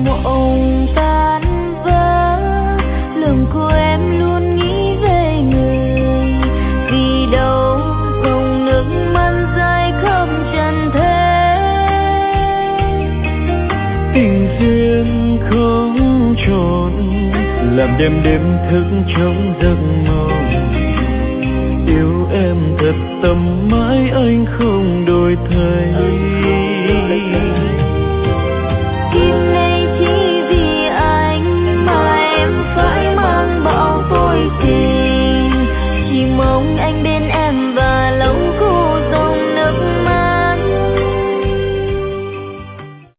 mộng tan vỡ, lòng của em luôn nghĩ về người, vì đâu không nước mắt rơi khắp trần thế. Tình duyên không tròn, làm đêm đêm thức trong giấc mộng. Yêu em thật tâm mãi anh không đổi thay.